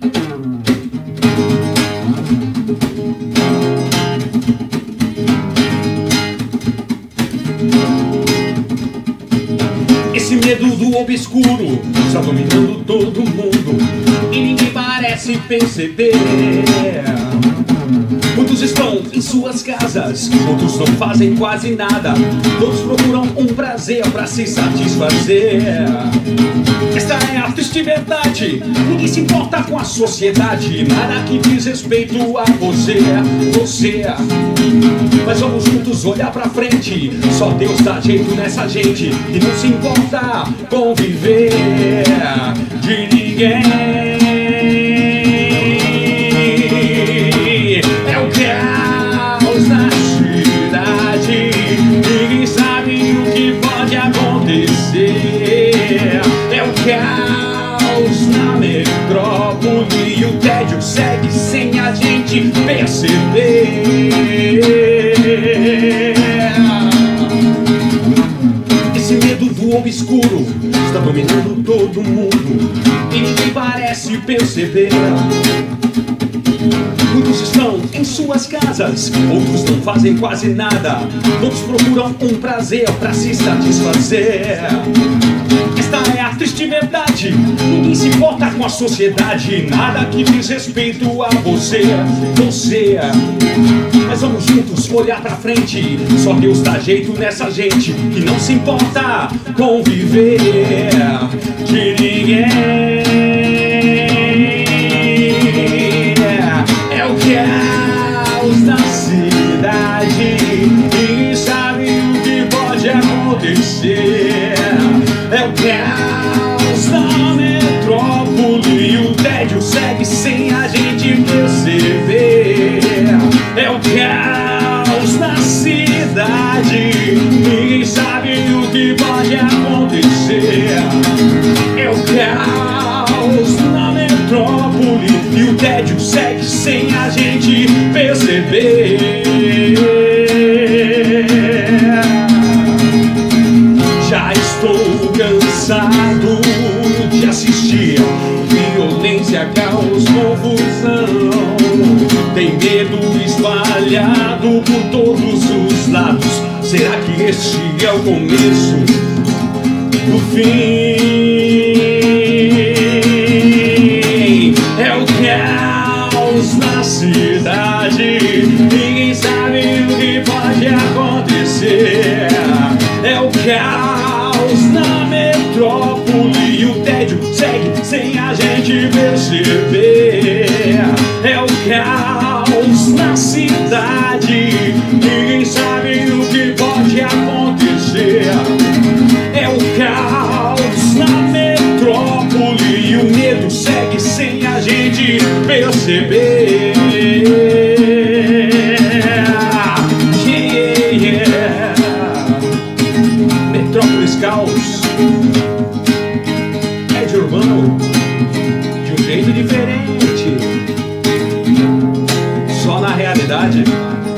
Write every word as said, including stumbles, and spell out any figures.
Esse medo do obscuro está dominando todo mundo e ninguém parece perceber. Muitos estão em suas casas, outros não fazem quase nada. Todos procuram um prazer pra se satisfazer. Esta é a triste verdade. Ninguém se importa com a sociedade, nada que diz respeito a você, você. Mas vamos juntos olhar pra frente. Só Deus dá jeito nessa gente que não se importa com viver de ninguém. É o caos na metrópole e o tédio segue sem a gente perceber. Esse medo do obscuro está dominando todo mundo e ninguém parece perceber. Muitos estão em suas casas, outros não fazem quase nada. Todos procuram um prazer pra se satisfazer. Esta é a triste verdade. Ninguém se importa com a sociedade, nada que diz respeito a você, você. Mas vamos juntos olhar pra frente. Só Deus dá jeito nessa gente que não se importa com viver de ninguém. Caos na cidade, ninguém sabe o que pode acontecer. É o caos na metrópole e o tédio segue sem a gente perceber. É o caos na cidade, ninguém sabe o que pode acontecer. É o caos na metrópole e o tédio segue sem a gente perceber. Já estou cansado de assistir violência, caos, confusão. Tem medo espalhado por todos os lados. Será que este é o começo do fim? É o caos na cidade, ninguém sabe o que pode acontecer. É o caos na metrópole e o tédio segue sem a gente perceber. É o caos na cidade, ninguém sabe o que pode acontecer. É o caos na metrópole e o medo segue sem a gente perceber. Yeah, yeah. Metrópolis Caos é de urbano de um jeito diferente. Só na realidade.